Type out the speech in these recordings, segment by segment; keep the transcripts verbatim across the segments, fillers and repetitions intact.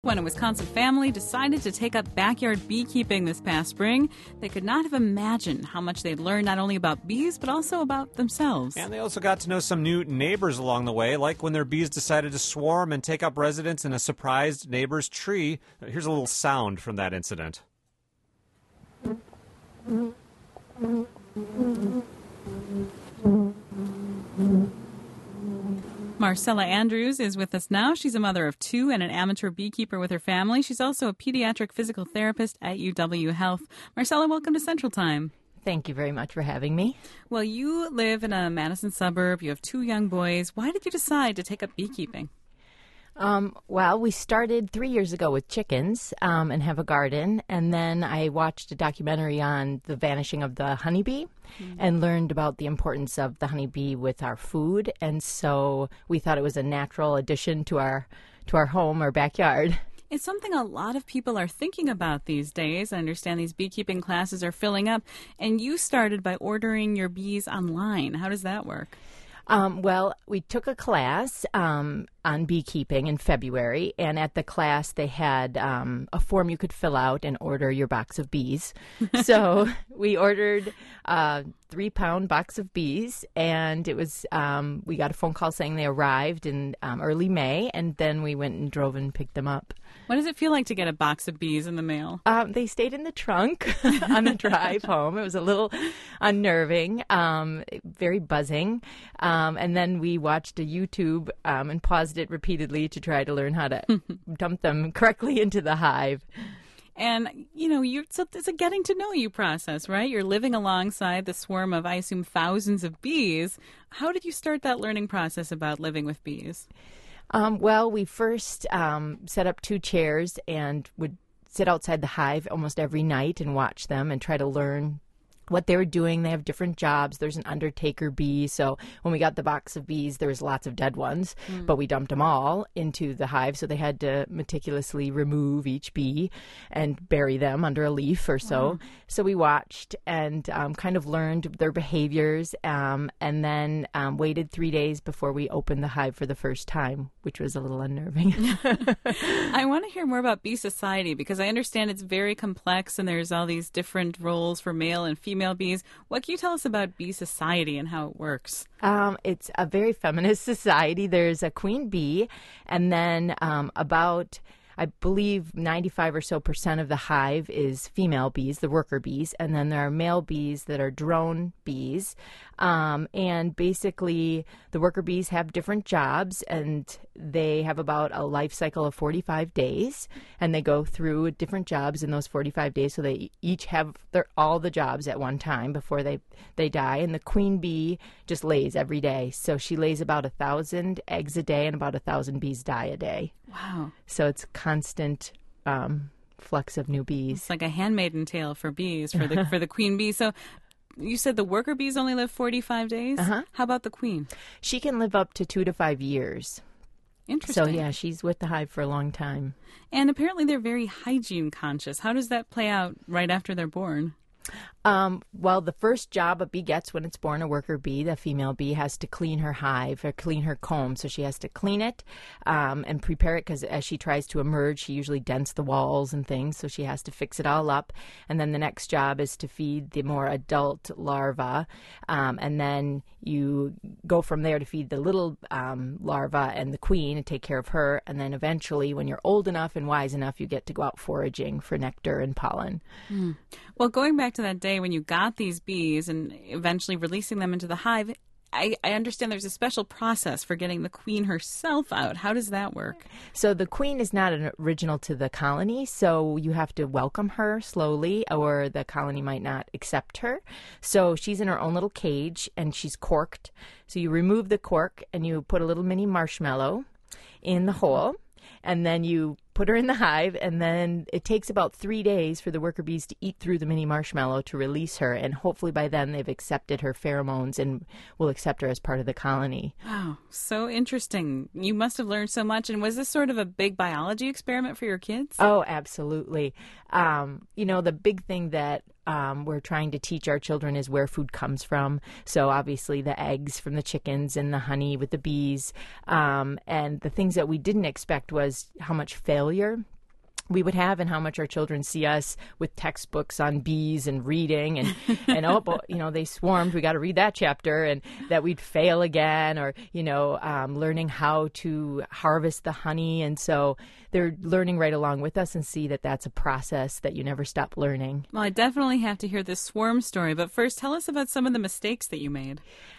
When a Wisconsin family decided to take up backyard beekeeping this past spring, they could not have imagined how much they'd learned not only about bees, but also about themselves. And they also got to know some new neighbors along the way, like when their bees decided to swarm and take up residence in a surprised neighbor's tree. Here's a little sound from that incident. Marcella Andrews is with us now. She's a mother of two and an amateur beekeeper with her family. She's also a pediatric physical therapist at U W Health. Marcella, welcome to Central Time. Thank you very much for having me. Well, you live in a Madison suburb. You have two young boys. Why did you decide to take up beekeeping? Um, well, we started three years ago with chickens um, and have a garden. And then I watched a documentary on the vanishing of the honeybee mm-hmm. and learned about the importance of the honeybee with our food. And so we thought it was a natural addition to our to our home or backyard. It's something a lot of people are thinking about these days. I understand these beekeeping classes are filling up. And you started by ordering your bees online. How does that work? Um, well, we took a class um, on beekeeping in February, and at the class they had um, a form you could fill out and order your box of bees. So we ordered a three-pound box of bees, and it was um, we got a phone call saying they arrived in um, early May, and then we went and drove and picked them up. What does it feel like to get a box of bees in the mail? Um, they stayed in the trunk on the drive home. It was a little unnerving, um, very buzzing. Um, and then we watched a YouTube um, and paused it repeatedly to try to learn how to dump them correctly into the hive. And, you know, you so it's a getting to know you process, right? You're living alongside the swarm of, I assume, thousands of bees. How did you start that learning process about living with bees? Um, well, we first um, set up two chairs and would sit outside the hive almost every night and watch them and try to learn what they were doing. They have different jobs. There's an undertaker bee. So when we got the box of bees, there was lots of dead ones, mm. but we dumped them all into the hive. So they had to meticulously remove each bee and bury them under a leaf or so. Wow. So we watched and um, kind of learned their behaviors um, and then um, waited three days before we opened the hive for the first time, which was a little unnerving. I want to hear more about bee society because I understand it's very complex and there's all these different roles for male and female bees. What can you tell us about bee society and how it works? Um, it's a very feminist society. There's a queen bee, and then um, about, I believe, ninety-five or so percent of the hive is female bees, the worker bees, and then there are male bees that are drone bees. Um, and basically, the worker bees have different jobs, and they have about a life cycle of forty-five days, and they go through different jobs in those forty-five days, so they each have their all the jobs at one time before they, they die. And the queen bee just lays every day, so she lays about a thousand eggs a day, and about a thousand bees die a day. Wow! So it's constant um, flux of new bees. It's like a handmaiden tale for bees for the for the queen bee. So. You said the worker bees only live forty-five days? Uh-huh. How about the queen? She can live up to two to five years. Interesting. So, yeah, she's with the hive for a long time. And apparently they're very hygiene conscious. How does that play out right after they're born? Um, well, the first job a bee gets when it's born, a worker bee, the female bee, has to clean her hive or clean her comb. So she has to clean it um, and prepare it because as she tries to emerge, she usually dents the walls and things. So she has to fix it all up. And then the next job is to feed the more adult larva. Um, and then you go from there to feed the little um, larva and the queen and take care of her. And then eventually, when you're old enough and wise enough, you get to go out foraging for nectar and pollen. Mm. Well, going back to that day when you got these bees and eventually releasing them into the hive, I, I understand there's a special process for getting the queen herself out. How does that work? So the queen is not an original to the colony, so you have to welcome her slowly or the colony might not accept her. So she's in her own little cage and she's corked. So you remove the cork and you put a little mini marshmallow in the hole. And then you put her in the hive, and then it takes about three days for the worker bees to eat through the mini marshmallow to release her. And hopefully by then they've accepted her pheromones and will accept her as part of the colony. Wow, so interesting. You must have learned so much. And was this sort of a big biology experiment for your kids? Oh, absolutely. Um, you know, the big thing that um, we're trying to teach our children is where food comes from. So obviously the eggs from the chickens and the honey with the bees. Um, and the things that we didn't expect was how much failure failure we would have and how much our children see us with textbooks on bees and reading and, and oh, but, you know, they swarmed, we got to read that chapter, and that we'd fail again, or, you know, um, learning how to harvest the honey. And so they're learning right along with us and see that that's a process that you never stop learning. Well, I definitely have to hear this swarm story, but first tell us about some of the mistakes that you made.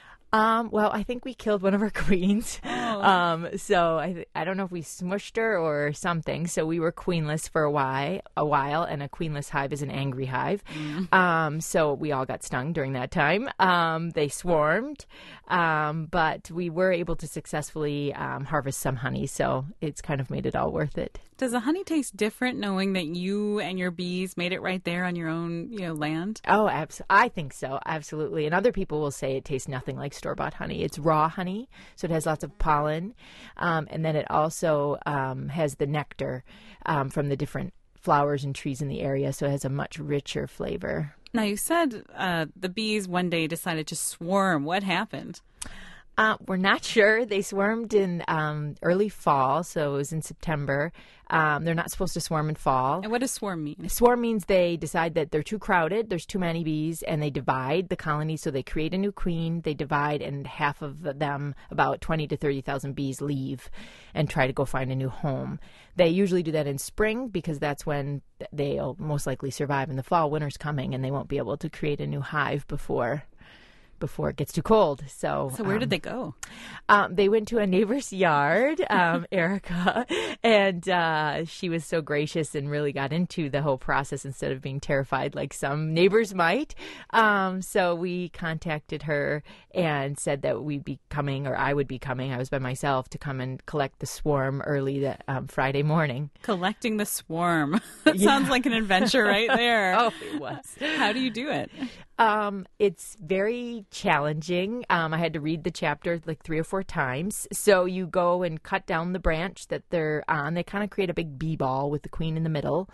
Um, well, I think we killed one of our queens. Oh. Um, so I th- I don't know if we smushed her or something. So we were queenless for a while, a while, and a queenless hive is an angry hive. Mm. Um, so we all got stung during that time. Um, they swarmed, um, but we were able to successfully um, harvest some honey. So it's kind of made it all worth it. Does the honey taste different knowing that you and your bees made it right there on your own, you know, land? Oh, abs- I think so. Absolutely. And other people will say it tastes nothing like store-bought honey. It's raw honey, so it has lots of pollen. Um, and then it also um, has the nectar um, from the different flowers and trees in the area, so it has a much richer flavor. Now, you said uh, the bees one day decided to swarm. What happened? Uh, we're not sure. They swarmed in um, early fall, so it was in September. Um, they're not supposed to swarm in fall. And what does swarm mean? Swarm means they decide that they're too crowded, there's too many bees, and they divide the colony. So they create a new queen, they divide, and half of them, about twenty to thirty thousand bees, leave and try to go find a new home. They usually do that in spring because that's when they'll most likely survive. In the fall, winter's coming, and they won't be able to create a new hive before... before it gets too cold. So So where um, did they go? Um, they went to a neighbor's yard, um, Erica, and uh, she was so gracious and really got into the whole process instead of being terrified like some neighbors might. Um, so we contacted her and said that we'd be coming, or I would be coming, I was by myself, to come and collect the swarm early that um, Friday morning. Collecting the swarm. That yeah. sounds like an adventure right there. Oh, it was. How do you do it? Um, it's very challenging. Um, I had to read the chapter like three or four times. So you go and cut down the branch that they're on. They kind of create a big bee ball with the queen in the middle,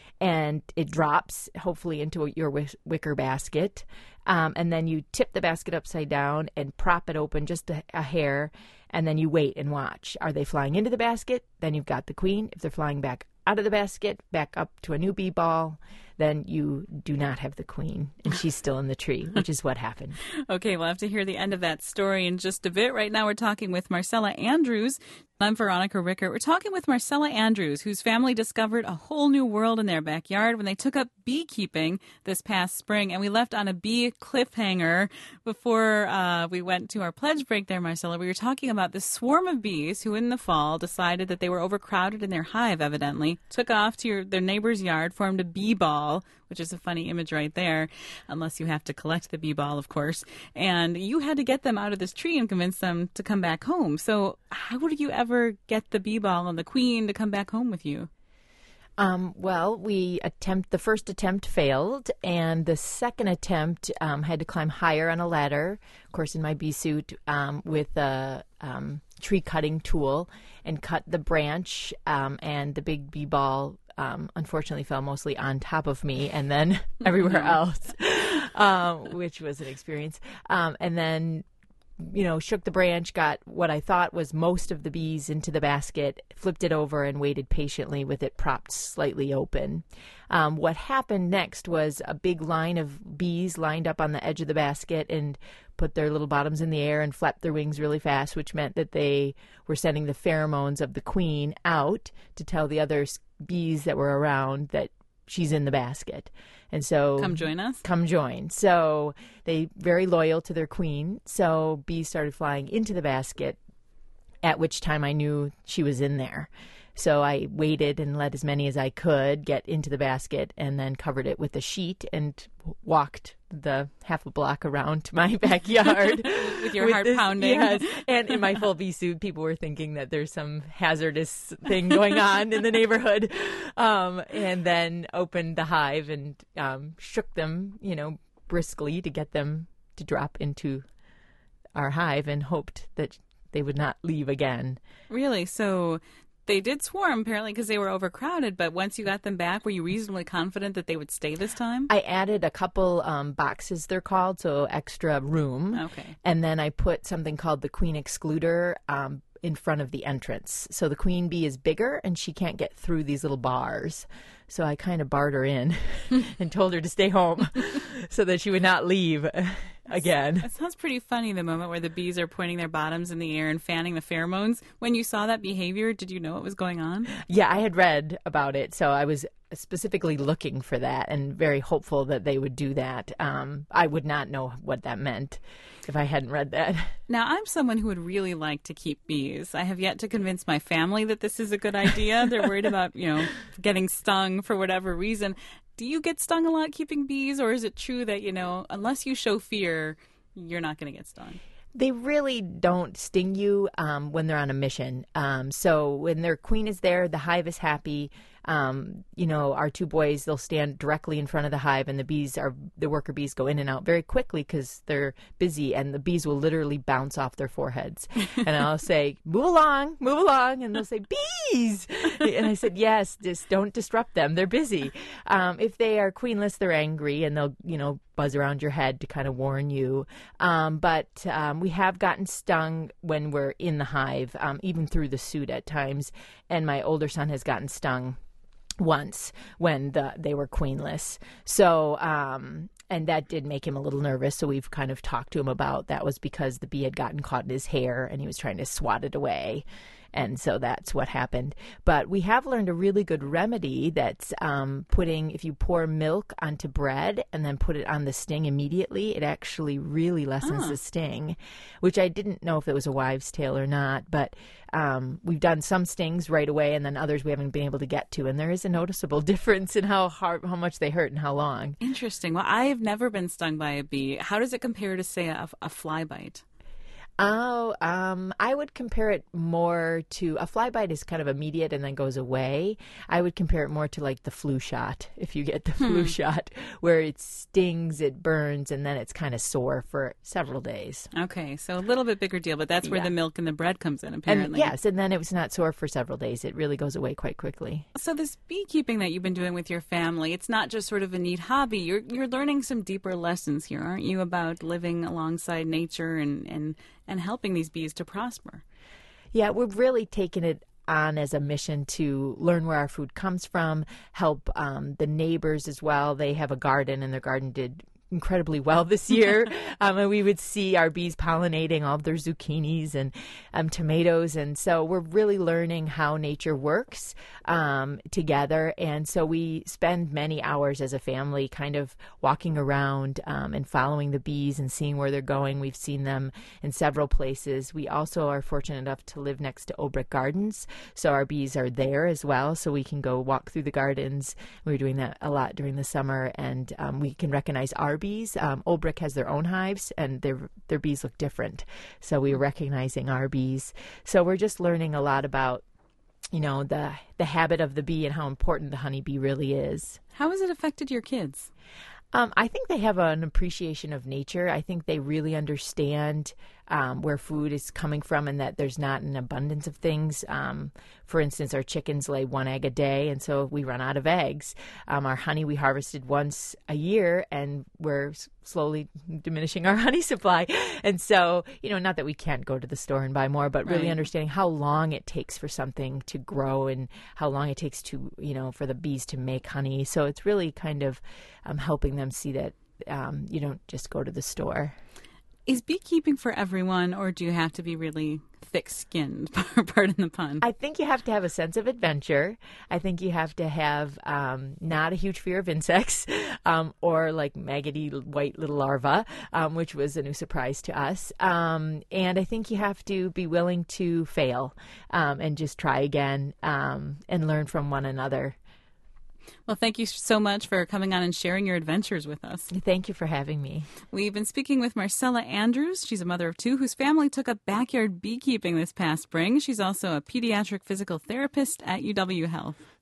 and it drops hopefully into a, your wick- wicker basket. Um, and then you tip the basket upside down and prop it open just a, a hair, and then you wait and watch. Are they flying into the basket? Then you've got the queen. If they're flying back out of the basket, back up to a new bee ball, then you do not have the queen, and she's still in the tree, which is what happened. Okay, we'll have to hear the end of that story in just a bit. Right now we're talking with Marcella Andrews. I'm Veronica Rickert. We're talking with Marcella Andrews, whose family discovered a whole new world in their backyard when they took up beekeeping this past spring. And we left on a bee cliffhanger before uh, we went to our pledge break there, Marcella. We were talking about this swarm of bees who in the fall decided that they were overcrowded in their hive, evidently, took off to your, their neighbor's yard, formed a bee ball, which is a funny image right there, unless you have to collect the bee ball, of course. And you had to get them out of this tree and convince them to come back home. So how would you ever get the bee ball and the queen to come back home with you? Um, well, we attempt the first attempt failed, and the second attempt um, had to climb higher on a ladder, of course, in my bee suit, um, with a um, tree cutting tool, and cut the branch, um, and the big bee ball Um, unfortunately fell mostly on top of me and then everywhere else, um, which was an experience. Um, and then, you know, shook the branch, got what I thought was most of the bees into the basket, flipped it over, and waited patiently with it propped slightly open. Um, what happened next was a big line of bees lined up on the edge of the basket and put their little bottoms in the air and flapped their wings really fast, which meant that they were sending the pheromones of the queen out to tell the other bees that were around that she's in the basket. And so come join us. Come join. So they very loyal to their queen. So bees started flying into the basket, at which time I knew she was in there. So I waited and let as many as I could get into the basket, and then covered it with a sheet and walked the half a block around to my backyard. With your with heart this, pounding. Yes. And in my full bee suit, people were thinking that there's some hazardous thing going on in the neighborhood. Um, and then opened the hive and um, shook them, you know, briskly to get them to drop into our hive, and hoped that they would not leave again. Really? So they did swarm, apparently, because they were overcrowded. But once you got them back, were you reasonably confident that they would stay this time? I added a couple um, boxes, they're called, so extra room. Okay. And then I put something called the Queen Excluder um, in front of the entrance. So the queen bee is bigger and she can't get through these little bars. So I kind of barred her in and told her to stay home so that she would not leave again. That sounds pretty funny, the moment where the bees are pointing their bottoms in the air and fanning the pheromones. When you saw that behavior, did you know what was going on? Yeah, I had read about it, so I was specifically looking for that and very hopeful that they would do that. Um, I would not know what that meant if I hadn't read that. Now, I'm someone who would really like to keep bees. I have yet to convince my family that this is a good idea. They're worried about, you know, getting stung for whatever reason. Do you get stung a lot keeping bees, or is it true that, you know, unless you show fear, you're not going to get stung? They really don't sting you um, when they're on a mission. Um, so when their queen is there, the hive is happy. Um, you know, our two boys, they'll stand directly in front of the hive, and the bees are the worker bees go in and out very quickly because they're busy, and the bees will literally bounce off their foreheads. And I'll say, "Move along, move along," and they'll say, "Bees!" And I said, "Yes, just don't disrupt them. They're busy." Um, if they are queenless, they're angry, and they'll, you know, buzz around your head to kind of warn you. Um, but um, we have gotten stung when we're in the hive, um, even through the suit at times. And my older son has gotten stung once when the, they were queenless. So, um, and that did make him a little nervous. So we've kind of talked to him about that was because the bee had gotten caught in his hair and he was trying to swat it away. And so that's what happened. But we have learned a really good remedy that's um, putting, if you pour milk onto bread and then put it on the sting immediately, it actually really lessens Ah. the sting, which I didn't know if it was a wives' tale or not. But um, we've done some stings right away, and then others we haven't been able to get to. And there is a noticeable difference in how hard, how much they hurt and how long. Interesting. Well, I have never been stung by a bee. How does it compare to, say, a, a fly bite? Oh, um, I would compare it more to a fly bite is kind of immediate and then goes away. I would compare it more to like the flu shot. If you get the Hmm. flu shot, where it stings, it burns, and then it's kind of sore for several days. Okay, so a little bit bigger deal, but that's where Yeah. the milk and the bread comes in, And apparently. yes, and then it was not sore for several days. It really goes away quite quickly. So this beekeeping that you've been doing with your family, it's not just sort of a neat hobby. You're you're learning some deeper lessons here, aren't you, about living alongside nature and, and, and helping these bees to prosper? Yeah, we've really taken it on as a mission to learn where our food comes from, help um, the neighbors as well. They have a garden, and their garden did incredibly well this year. um, and we would see our bees pollinating all of their zucchinis and um, tomatoes. And so we're really learning how nature works um, together. And so we spend many hours as a family kind of walking around um, and following the bees and seeing where they're going. We've seen them in several places. We also are fortunate enough to live next to Obrick Gardens. So our bees are there as well. So we can go walk through the gardens. We were doing that a lot during the summer. And um, we can recognize our bees. Um, Olbrich has their own hives, and their their bees look different. So we're recognizing our bees. So we're just learning a lot about, you know, the the habit of the bee and how important the honeybee really is. How has it affected your kids? Um, I think they have an appreciation of nature. I think they really understand um, where food is coming from and that there's not an abundance of things. Um, for instance, our chickens lay one egg a day, and so we run out of eggs. Um, our honey we harvested once a year, and we're s- slowly diminishing our honey supply. And so, you know, not that we can't go to the store and buy more, but really Right. understanding how long it takes for something to grow and how long it takes to, you know, for the bees to make honey. So it's really kind of um, helping them see that um, you don't just go to the store. Is beekeeping for everyone, or do you have to be really thick-skinned, pardon the pun? I think you have to have a sense of adventure. I think you have to have um, not a huge fear of insects um, or like maggoty white little larvae, um, which was a new surprise to us. Um, and I think you have to be willing to fail um, and just try again um, and learn from one another. Well, thank you so much for coming on and sharing your adventures with us. Thank you for having me. We've been speaking with Marcella Andrews. She's a mother of two whose family took up backyard beekeeping this past spring. She's also a pediatric physical therapist at U W Health.